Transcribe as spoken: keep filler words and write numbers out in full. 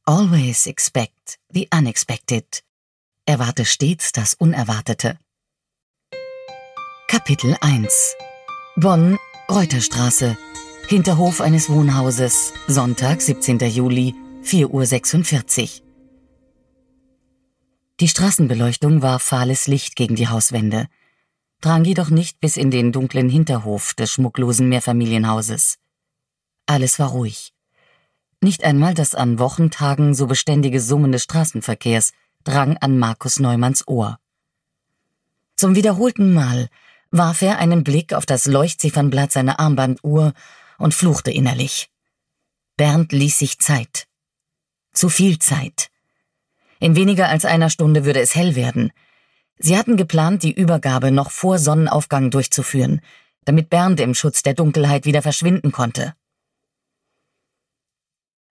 Always expect the unexpected. Erwarte stets das Unerwartete. Kapitel eins. Bonn, Reuterstraße. Hinterhof eines Wohnhauses. Sonntag, siebzehnter Juli, vier Uhr sechsundvierzig. Die Straßenbeleuchtung warf fahles Licht gegen die Hauswände, drang jedoch nicht bis in den dunklen Hinterhof des schmucklosen Mehrfamilienhauses. Alles war ruhig. Nicht einmal das an Wochentagen so beständige Summen des Straßenverkehrs drang an Markus Neumanns Ohr. Zum wiederholten Mal warf er einen Blick auf das Leuchtziffernblatt seiner Armbanduhr und fluchte innerlich. Bernd ließ sich Zeit. Zu viel Zeit. In weniger als einer Stunde würde es hell werden. Sie hatten geplant, die Übergabe noch vor Sonnenaufgang durchzuführen, damit Bernd im Schutz der Dunkelheit wieder verschwinden konnte.